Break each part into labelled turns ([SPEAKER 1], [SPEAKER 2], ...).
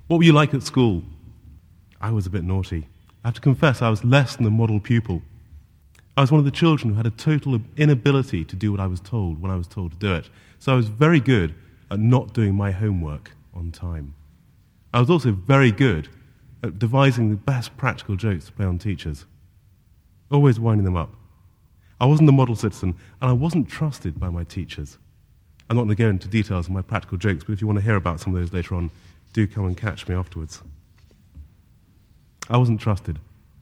[SPEAKER 1] What were you like at school? I was a bit naughty. I have to confess I was less than the model pupil. I was one of the children who had a total inability to do what I was told when I was told to do it. So I was very good at not doing my homework on time. I was also very good at devising the best practical jokes to play on teachers, always winding them up. I wasn't the model citizen, and I wasn't trusted by my teachers. I'm not going to go into details of my practical jokes, but if you want to hear about some of those later on, do come and catch me afterwards. I wasn't trusted.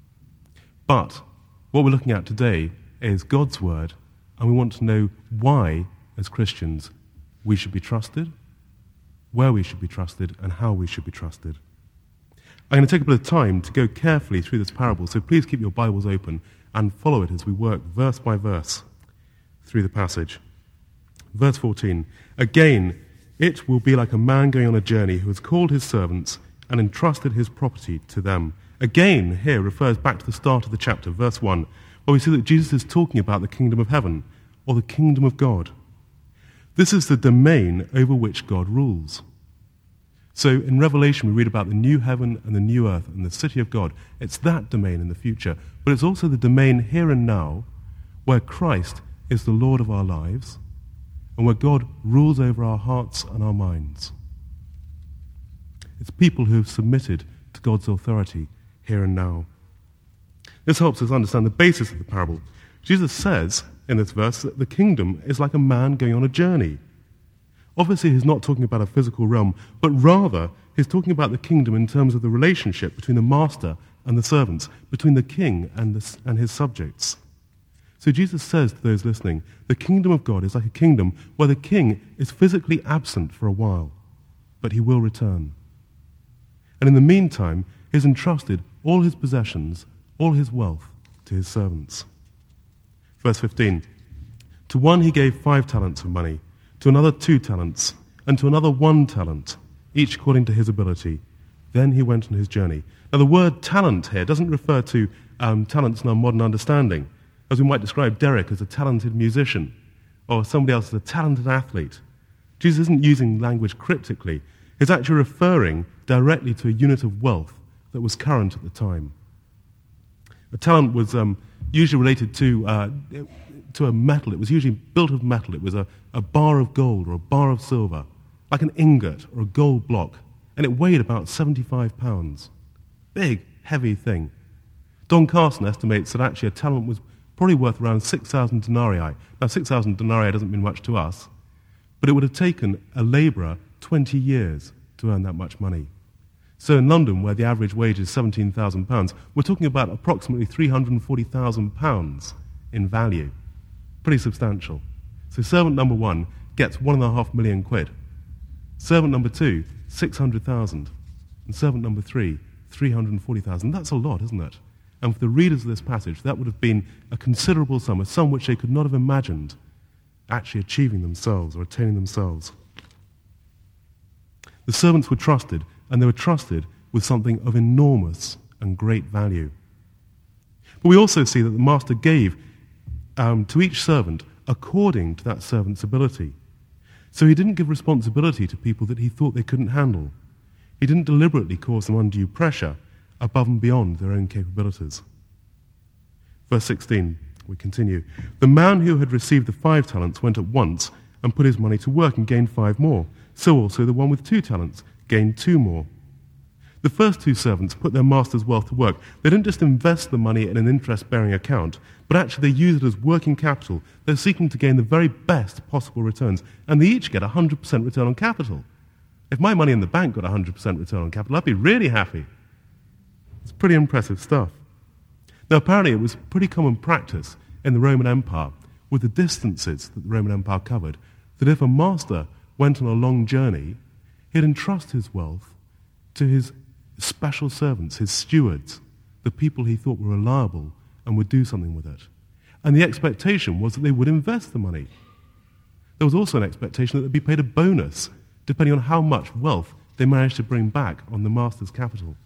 [SPEAKER 1] But what we're looking at today is God's word, and we want to know why, as Christians, we should be trusted, where we should be trusted, and how we should be trusted. I'm going to take a bit of time to go carefully through this parable, so please keep your Bibles open and follow it as we work verse by verse through the passage. Verse 14, again, it will be like a man going on a journey who has called his servants and entrusted his property to them. Again, here refers back to the start of the chapter, verse 1, where we see that Jesus is talking about the kingdom of heaven, or the kingdom of God. This is the domain over which God rules. So in Revelation, we read about the new heaven and the new earth and the city of God. It's that domain in the future, but it's also the domain here and now where Christ is the Lord of our lives and where God rules over our hearts and our minds. It's people who have submitted to God's authority here and now. This helps us understand the basis of the parable. Jesus says in this verse that the kingdom is like a man going on a journey. Obviously, he's not talking about a physical realm, but rather he's talking about the kingdom in terms of the relationship between the master and the servants, between the king and his subjects. So Jesus says to those listening, the kingdom of God is like a kingdom where the king is physically absent for a while, but he will return. And in the meantime, he's entrusted all his possessions, all his wealth, to his servants. Verse 15, to one he gave 5 talents of money, to another 2 talents, and to another 1 talent, each according to his ability. Then he went on his journey. Now the word talent here doesn't refer to talents in our modern understanding, as we might describe Derek as a talented musician, or somebody else as a talented athlete. Jesus isn't using language cryptically. He's actually referring directly to a unit of wealth that was current at the time. A talent was usually related to a metal. It was usually built of metal. It was a bar of gold or a bar of silver, like an ingot or a gold block, and it weighed about 75 pounds. Big, heavy thing. Don Carson estimates that actually a talent was probably worth around 6,000 denarii. Now, 6,000 denarii doesn't mean much to us, but it would have taken a labourer 20 years to earn that much money. So in London, where the average wage is £17,000, we're talking about approximately £340,000 in value. Pretty substantial. So servant number 1 gets £1.5 million. Servant number 2, 600,000. And servant number 3, 340,000. That's a lot, isn't it? And for the readers of this passage, that would have been a considerable sum, a sum which they could not have imagined actually achieving themselves or attaining themselves. The servants were trusted, and they were trusted with something of enormous and great value. But we also see that the master gave to each servant according to that servant's ability. So he didn't give responsibility to people that he thought they couldn't handle. He didn't deliberately cause them undue pressure above and beyond their own capabilities. Verse 16, we continue. The man who had received the 5 talents went at once and put his money to work and gained 5 more. So also the one with 2 talents gained 2 more. The first 2 servants put their master's wealth to work. They didn't just invest the money in an interest-bearing account, but actually they used it as working capital. They're seeking to gain the very best possible returns, and they each get 100% return on capital. If my money in the bank got 100% return on capital, I'd be really happy. It's pretty impressive stuff. Now, apparently it was pretty common practice in the Roman Empire, with the distances that the Roman Empire covered, that if a master went on a long journey, he'd entrust his wealth to his special servants, his stewards, the people he thought were reliable and would do something with it. And the expectation was that they would invest the money. There was also an expectation that they'd be paid a bonus, depending on how much wealth they managed to bring back on the master's capital.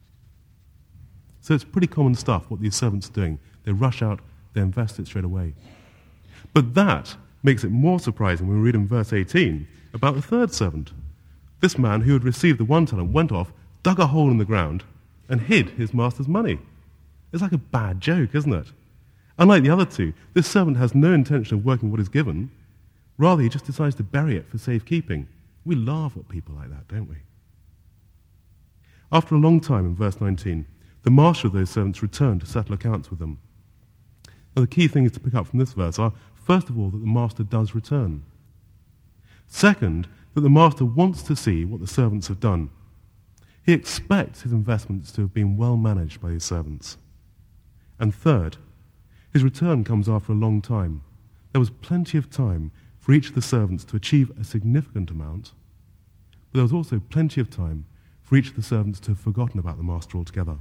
[SPEAKER 1] So it's pretty common stuff what these servants are doing. They rush out, they invest it straight away. But that makes it more surprising when we read in verse 18 about the third servant. This man who had received the 1 talent went off, dug a hole in the ground, and hid his master's money. It's like a bad joke, isn't it? Unlike the other two, this servant has no intention of working what is given. Rather, he just decides to bury it for safekeeping. We laugh at people like that, don't we? After a long time, in verse 19, the master of those servants returned to settle accounts with them. Now, the key things to pick up from this verse are, first of all, that the master does return. Second, that the master wants to see what the servants have done. He expects his investments to have been well managed by his servants. And third, his return comes after a long time. There was plenty of time for each of the servants to achieve a significant amount, but there was also plenty of time for each of the servants to have forgotten about the master altogether.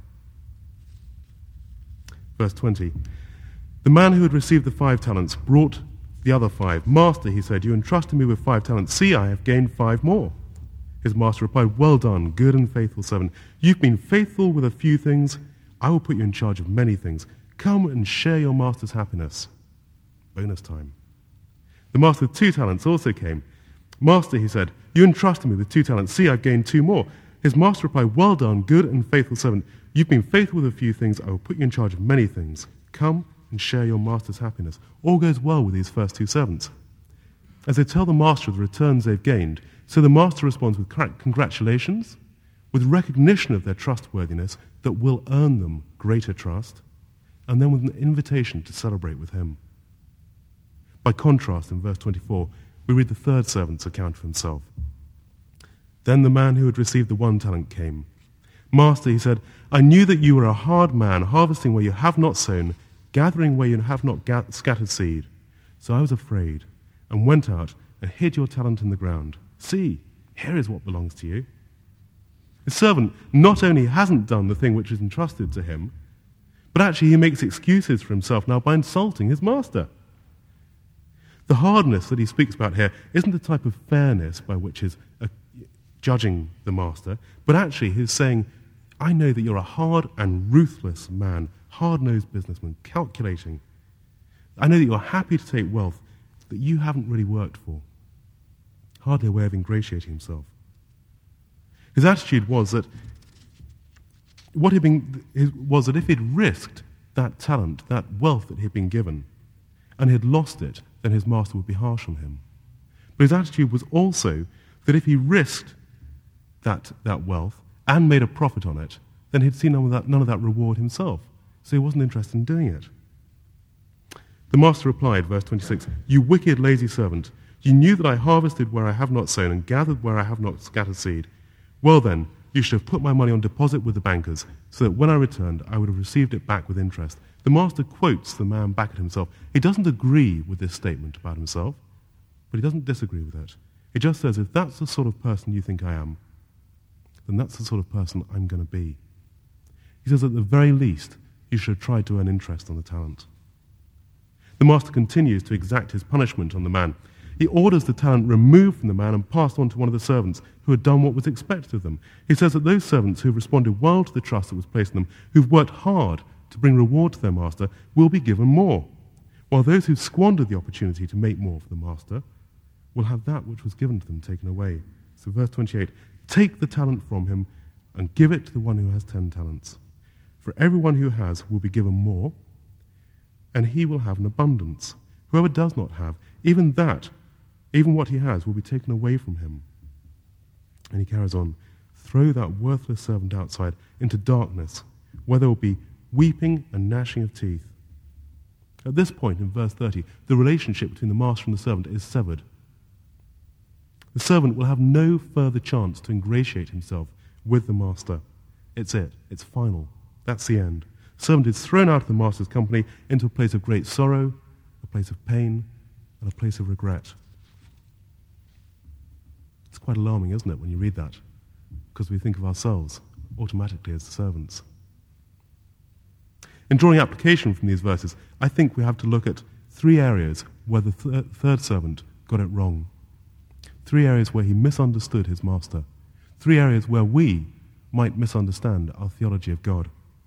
[SPEAKER 1] Verse 20, the man who had received the 5 talents brought the other 5. Master, he said, you entrusted me with 5 talents. See, I have gained 5 more. His master replied, well done, good and faithful servant. You've been faithful with a few things. I will put you in charge of many things. Come and share your master's happiness. Bonus time. The master with 2 talents also came. Master, he said, you entrusted me with 2 talents. See, I've gained 2 more. His master replied, well done, good and faithful servant. You've been faithful with a few things. I will put you in charge of many things. Come and share your master's happiness. All goes well with these first 2 servants. As they tell the master of the returns they've gained, so the master responds with congratulations, with recognition of their trustworthiness that will earn them greater trust, and then with an invitation to celebrate with him. By contrast, in verse 24, we read the third servant's account of himself. Then the man who had received the 1 talent came. Master, he said, I knew that you were a hard man, harvesting where you have not sown, gathering where you have not scattered seed. So I was afraid, and went out and hid your talent in the ground. See, here is what belongs to you. The servant not only hasn't done the thing which is entrusted to him, but actually he makes excuses for himself now by insulting his master. The hardness that he speaks about here isn't the type of fairness by which he's judging the master, but actually he's saying, I know that you're a hard and ruthless man, hard-nosed businessman, calculating. I know that you're happy to take wealth that you haven't really worked for. Hardly a way of ingratiating himself. His attitude was that if he'd risked that talent, that wealth that he'd been given, and he'd lost it, then his master would be harsh on him. But his attitude was also that if he risked that wealth and made a profit on it, then he'd see none of that reward himself. So he wasn't interested in doing it. The master replied, verse 26, you wicked, lazy servant, you knew that I harvested where I have not sown and gathered where I have not scattered seed. Well then, you should have put my money on deposit with the bankers, so that when I returned, I would have received it back with interest. The master quotes the man back at himself. He doesn't agree with this statement about himself, but he doesn't disagree with it. He just says, if that's the sort of person you think I am, then that's the sort of person I'm going to be. He says, at the very least, you should have tried to earn interest on the talent. The master continues to exact his punishment on the man. He orders the talent removed from the man and passed on to one of the servants who had done what was expected of them. He says that those servants who have responded well to the trust that was placed in them, who've worked hard to bring reward to their master, will be given more, while those who squandered the opportunity to make more for the master will have that which was given to them taken away. So verse 28, take the talent from him and give it to the one who has 10 talents. For everyone who has will be given more, and he will have an abundance. Whoever does not have, even what he has will be taken away from him. And he carries on, throw that worthless servant outside into darkness, where there will be weeping and gnashing of teeth. At this point, in verse 30, the relationship between the master and the servant is severed. The servant will have no further chance to ingratiate himself with the master. It's it. It's final. That's the end. The servant is thrown out of the master's company into a place of great sorrow, a place of pain, and a place of regret. It's quite alarming, isn't it, when you read that? Because we think of ourselves automatically as the servants. In drawing application from these verses, I think we have to look at 3 areas where the third servant got it wrong. 3 areas where he misunderstood his master. 3 areas where we might misunderstand our theology of God.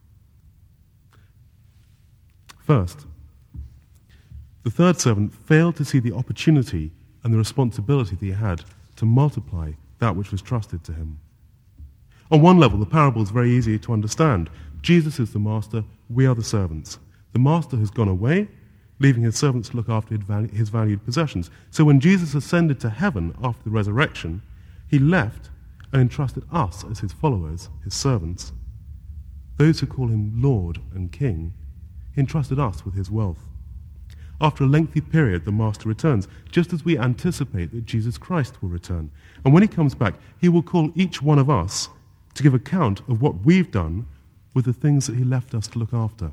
[SPEAKER 1] First, the third servant failed to see the opportunity and the responsibility that he had to multiply that which was trusted to him. On one level, the parable is very easy to understand. Jesus is the master, we are the servants. The master has gone away, leaving his servants to look after his valued possessions. So when Jesus ascended to heaven after the resurrection, he left and entrusted us as his followers, his servants. Those who call him Lord and King, he entrusted us with his wealth. After a lengthy period, the master returns, just as we anticipate that Jesus Christ will return. And when he comes back, he will call each one of us to give account of what we've done with the things that he left us to look after.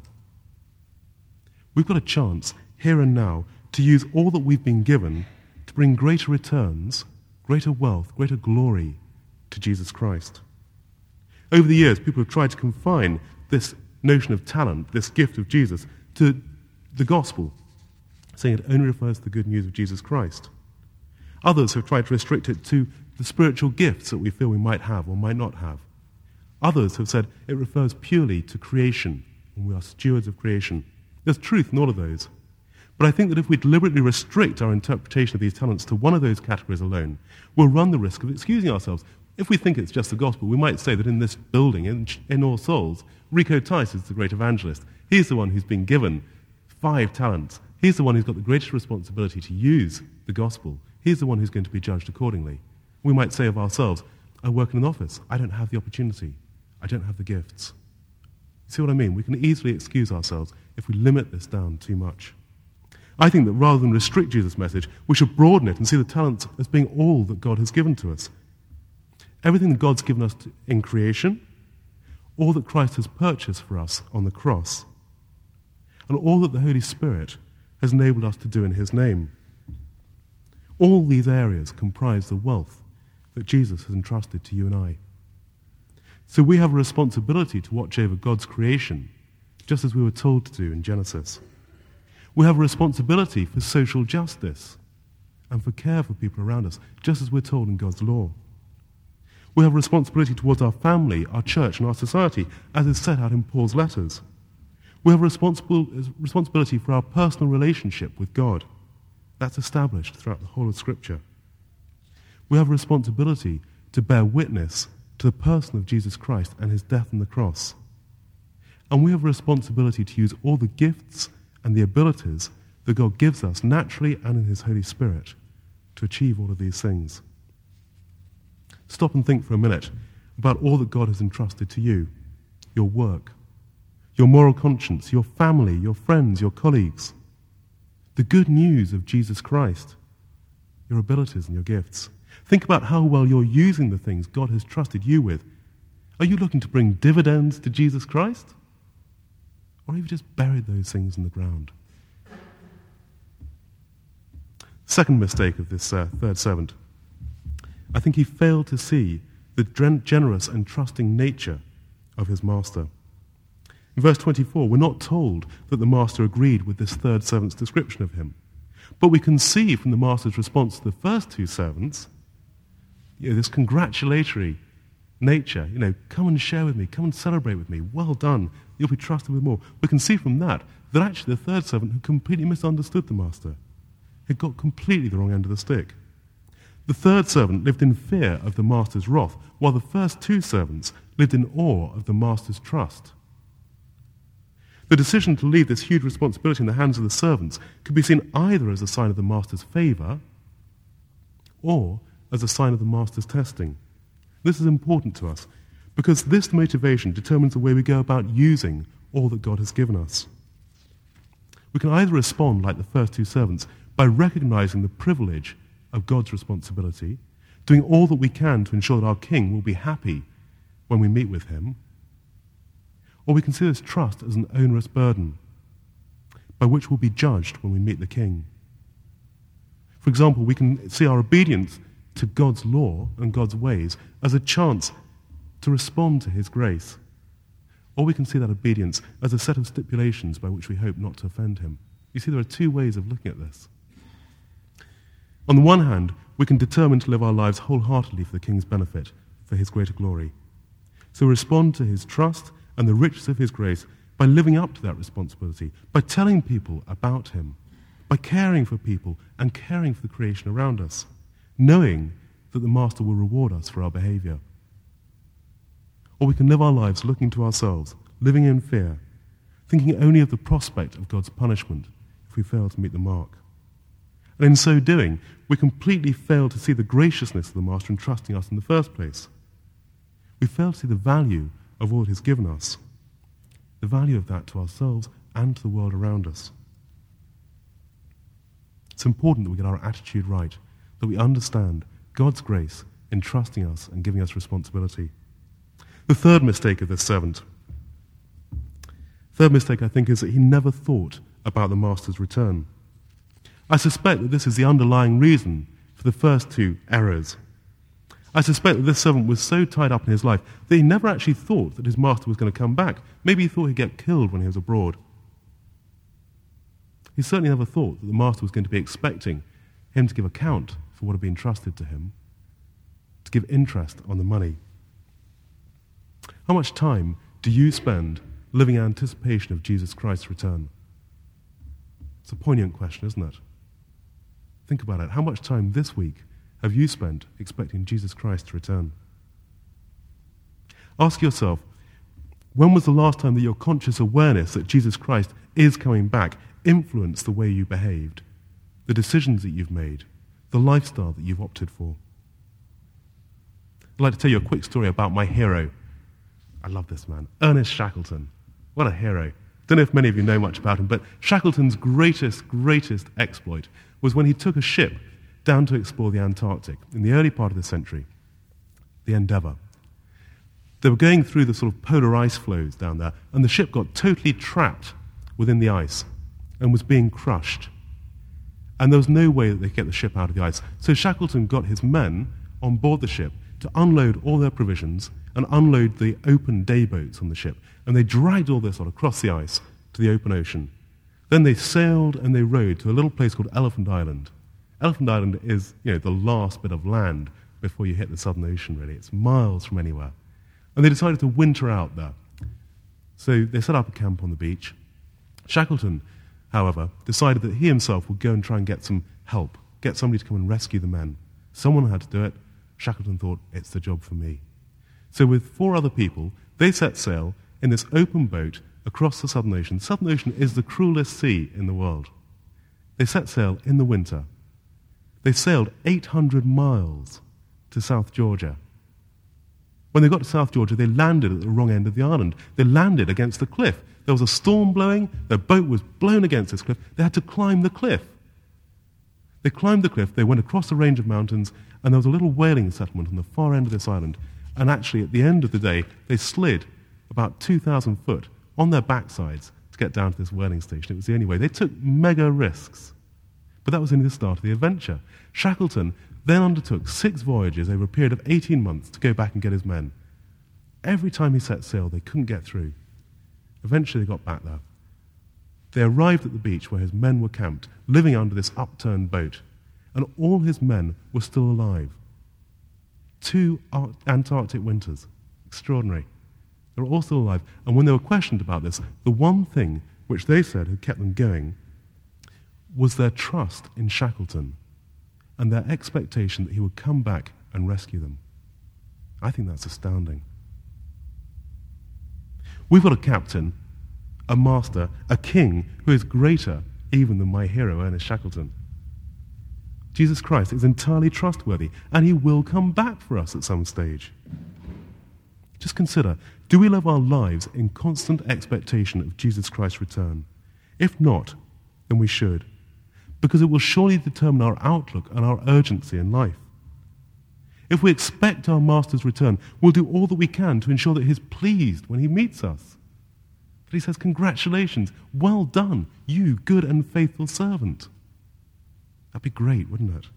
[SPEAKER 1] We've got a chance, here and now, to use all that we've been given to bring greater returns, greater wealth, greater glory to Jesus Christ. Over the years, people have tried to confine this notion of talent, this gift of Jesus, to the gospel, saying it only refers to the good news of Jesus Christ. Others have tried to restrict it to the spiritual gifts that we feel we might have or might not have. Others have said it refers purely to creation, and we are stewards of creation. There's truth in all of those. But I think that if we deliberately restrict our interpretation of these talents to one of those categories alone, we'll run the risk of excusing ourselves. If we think it's just the gospel, we might say that in this building, in All Souls, Rico Tice is the great evangelist. He's the one who's been given 5 talents. He's the one who's got the greatest responsibility to use the gospel. He's the one who's going to be judged accordingly. We might say of ourselves, I work in an office. I don't have the opportunity. I don't have the gifts. See what I mean? We can easily excuse ourselves if we limit this down too much. I think that rather than restrict Jesus' message, we should broaden it and see the talents as being all that God has given to us. Everything that God's given us in creation, all that Christ has purchased for us on the cross, and all that the Holy Spirit has enabled us to do in his name. All these areas comprise the wealth that Jesus has entrusted to you and I. So we have a responsibility to watch over God's creation, just as we were told to do in Genesis. We have a responsibility for social justice and for care for people around us, just as we're told in God's law. We have a responsibility towards our family, our church, and our society, as is set out in Paul's letters. We have a responsibility for our personal relationship with God. That's established throughout the whole of Scripture. We have a responsibility to bear witness to the person of Jesus Christ and his death on the cross. And we have a responsibility to use all the gifts and the abilities that God gives us naturally and in his Holy Spirit to achieve all of these things. Stop and think for a minute about all that God has entrusted to you, your work, your moral conscience, your family, your friends, your colleagues, the good news of Jesus Christ, your abilities and your gifts. Think about how well you're using the things God has trusted you with. Are you looking to bring dividends to Jesus Christ? Or have you just buried those things in the ground? Second mistake of this third servant. I think he failed to see the generous and trusting nature of his master. In verse 24, we're not told that the master agreed with this third servant's description of him. But we can see from the master's response to the first 2 servants, this congratulatory nature, come and share with me, come and celebrate with me, well done, you'll be trusted with more. We can see from that actually the third servant had completely misunderstood the master. He got completely the wrong end of the stick. The third servant lived in fear of the master's wrath, while the first 2 servants lived in awe of the master's trust. The decision to leave this huge responsibility in the hands of the servants could be seen either as a sign of the master's favor or as a sign of the master's testing. This is important to us because this motivation determines the way we go about using all that God has given us. We can either respond like the first 2 servants by recognizing the privilege of God's responsibility, doing all that we can to ensure that our King will be happy when we meet with him, or we can see this trust as an onerous burden by which we'll be judged when we meet the King. For example, we can see our obedience to God's law and God's ways as a chance to respond to his grace, or we can see that obedience as a set of stipulations by which we hope not to offend him. You see, there are 2 ways of looking at this. On the one hand, we can determine to live our lives wholeheartedly for the King's benefit, for his greater glory. So respond to his trust and the riches of his grace by living up to that responsibility, by telling people about him, by caring for people and caring for the creation around us, knowing that the Master will reward us for our behavior. Or we can live our lives looking to ourselves, living in fear, thinking only of the prospect of God's punishment if we fail to meet the mark. And in so doing, we completely fail to see the graciousness of the Master in trusting us in the first place. We fail to see the value of all it has given us, the value of that to ourselves and to the world around us. It's important that we get our attitude right, that we understand God's grace in trusting us and giving us responsibility. The third mistake of this servant, I think, is that he never thought about the Master's return. I suspect that this is the underlying reason for the first two errors. I suspect that this servant was so tied up in his life that he never actually thought that his master was going to come back. Maybe he thought he'd get killed when he was abroad. He certainly never thought that the master was going to be expecting him to give account for what had been trusted to him, to give interest on the money. How much time do you spend living in anticipation of Jesus Christ's return? It's a poignant question, isn't it? Think about it. How much time this week have you spent expecting Jesus Christ to return? Ask yourself, when was the last time that your conscious awareness that Jesus Christ is coming back influenced the way you behaved, the decisions that you've made, the lifestyle that you've opted for? I'd like to tell you a quick story about my hero. I love this man, Ernest Shackleton. What a hero. Don't know if many of you know much about him, but Shackleton's greatest exploit was when he took a ship down to explore the Antarctic in the early part of the century, the Endeavour. They were going through the sort of polar ice floes down there, and the ship got totally trapped within the ice and was being crushed. And there was no way that they could get the ship out of the ice. So Shackleton got his men on board the ship to unload all their provisions and unload the open day boats on the ship. And they dragged all this across the ice to the open ocean. Then they sailed and they rowed to a little place called Elephant Island. Elephant Island is, the last bit of land before you hit the Southern Ocean, really. It's miles from anywhere. And they decided to winter out there. So they set up a camp on the beach. Shackleton, however, decided that he himself would go and try and get some help, get somebody to come and rescue the men. Someone had to do it. Shackleton thought, it's the job for me. So with 4 other people, they set sail in this open boat across the Southern Ocean. The Southern Ocean is the cruelest sea in the world. They set sail in the winter. They sailed 800 miles to South Georgia. When they got to South Georgia, they landed at the wrong end of the island. They landed against the cliff. There was a storm blowing. Their boat was blown against this cliff. They had to climb the cliff. They climbed the cliff. They went across a range of mountains, and there was a little whaling settlement on the far end of this island. And actually, at the end of the day, they slid about 2,000 foot on their backsides to get down to this whaling station. It was the only way. They took mega risks. But that was only the start of the adventure. Shackleton then undertook 6 voyages over a period of 18 months to go back and get his men. Every time he set sail, they couldn't get through. Eventually, they got back there. They arrived at the beach where his men were camped, living under this upturned boat, and all his men were still alive. 2 Antarctic winters. Extraordinary. They were all still alive. And when they were questioned about this, the one thing which they said had kept them going was their trust in Shackleton and their expectation that he would come back and rescue them. I think that's astounding. We've got a captain, a master, a king who is greater even than my hero, Ernest Shackleton. Jesus Christ is entirely trustworthy, and he will come back for us at some stage. Just consider, do we live our lives in constant expectation of Jesus Christ's return? If not, then we should, because it will surely determine our outlook and our urgency in life. If we expect our Master's return, we'll do all that we can to ensure that he's pleased when he meets us. That he says, congratulations, well done, you good and faithful servant. That'd be great, wouldn't it?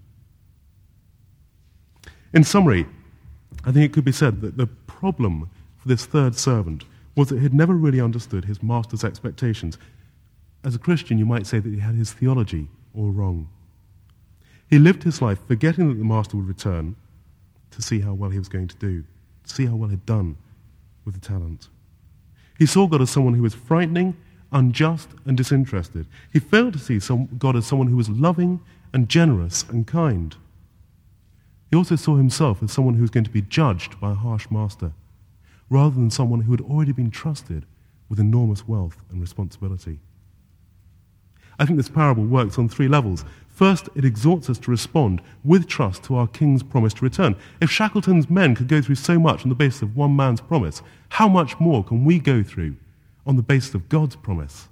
[SPEAKER 1] In summary, I think it could be said that the problem for this third servant was that he had never really understood his master's expectations. As a Christian, you might say that he had his theology all wrong. He lived his life forgetting that the master would return to see how well he was going to do, to see how well he'd done with the talent. He saw God as someone who was frightening, unjust, and disinterested. He failed to see God as someone who was loving and generous and kind. He also saw himself as someone who was going to be judged by a harsh master. rather than someone who had already been trusted with enormous wealth and responsibility. I think this parable works on 3 levels. First, it exhorts us to respond with trust to our King's promise to return. If Shackleton's men could go through so much on the basis of one man's promise, how much more can we go through on the basis of God's promise?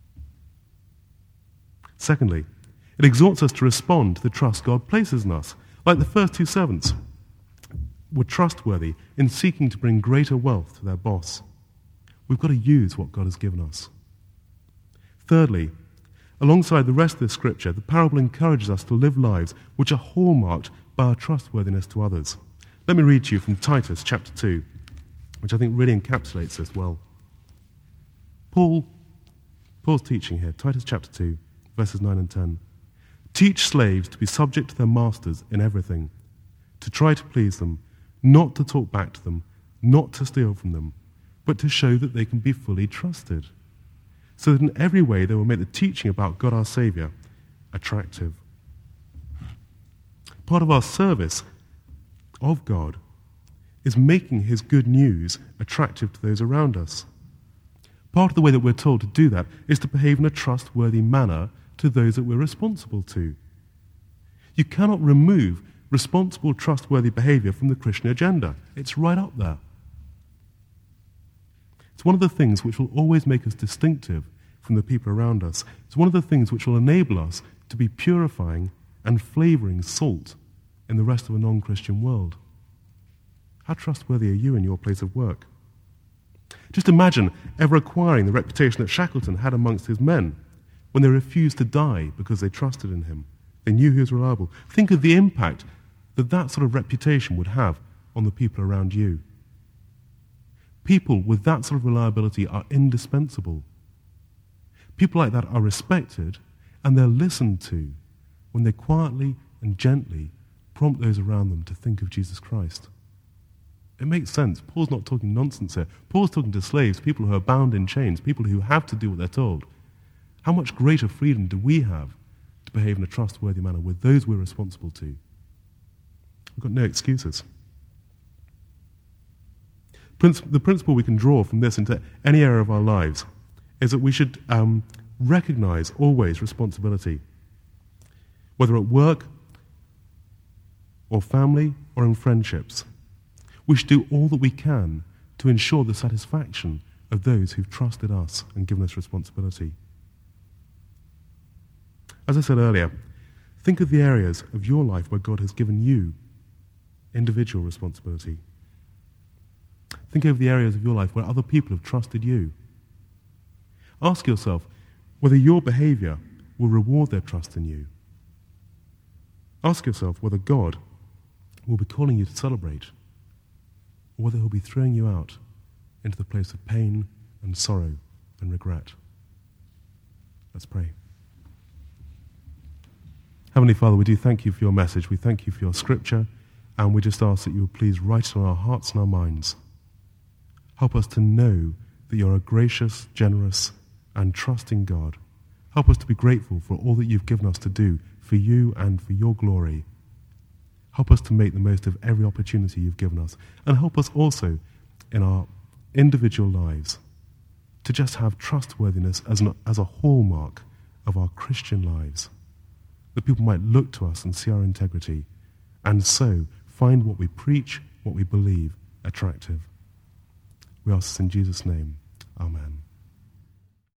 [SPEAKER 1] Secondly, it exhorts us to respond to the trust God places in us. Like the first 2 servants were trustworthy in seeking to bring greater wealth to their boss. We've got to use what God has given us. Thirdly, alongside the rest of the scripture, the parable encourages us to live lives which are hallmarked by our trustworthiness to others. Let me read to you from Titus chapter 2, which I think really encapsulates this well. Paul's teaching here, Titus chapter 2, verses 9 and 10. Teach slaves to be subject to their masters in everything, to try to please them, not to talk back to them, not to steal from them, but to show that they can be fully trusted, so that in every way they will make the teaching about God our Saviour attractive. Part of our service of God is making his good news attractive to those around us. Part of the way that we're told to do that is to behave in a trustworthy manner to those that we're responsible to. You cannot remove responsible, trustworthy behavior from the Christian agenda. It's right up there. It's one of the things which will always make us distinctive from the people around us. It's one of the things which will enable us to be purifying and flavoring salt in the rest of a non-Christian world. How trustworthy are you in your place of work? Just imagine ever acquiring the reputation that Shackleton had amongst his men when they refused to die because they trusted in him. They knew he was reliable. Think of the impact that that sort of reputation would have on the people around you. People with that sort of reliability are indispensable. People like that are respected, and they're listened to when they quietly and gently prompt those around them to think of Jesus Christ. It makes sense. Paul's not talking nonsense here. Paul's talking to slaves, people who are bound in chains, people who have to do what they're told. How much greater freedom do we have to behave in a trustworthy manner with those we're responsible to? We've got no excuses. The principle we can draw from this into any area of our lives is that we should recognize always responsibility, whether at work or family or in friendships. We should do all that we can to ensure the satisfaction of those who've trusted us and given us responsibility. As I said earlier, think of the areas of your life where God has given you individual responsibility. Think of the areas of your life where other people have trusted you. Ask yourself whether your behavior will reward their trust in you. Ask yourself whether God will be calling you to celebrate, or whether he'll be throwing you out into the place of pain and sorrow and regret. Let's pray. Heavenly Father, we do thank you for your message. We thank you for your scripture, and we just ask that you would please write it on our hearts and our minds. Help us to know that you're a gracious, generous, and trusting God. Help us to be grateful for all that you've given us to do for you and for your glory. Help us to make the most of every opportunity you've given us, and help us also in our individual lives to just have trustworthiness as a hallmark of our Christian lives, that people might look to us and see our integrity, and so find what we preach, what we believe, attractive. We ask this in Jesus' name. Amen.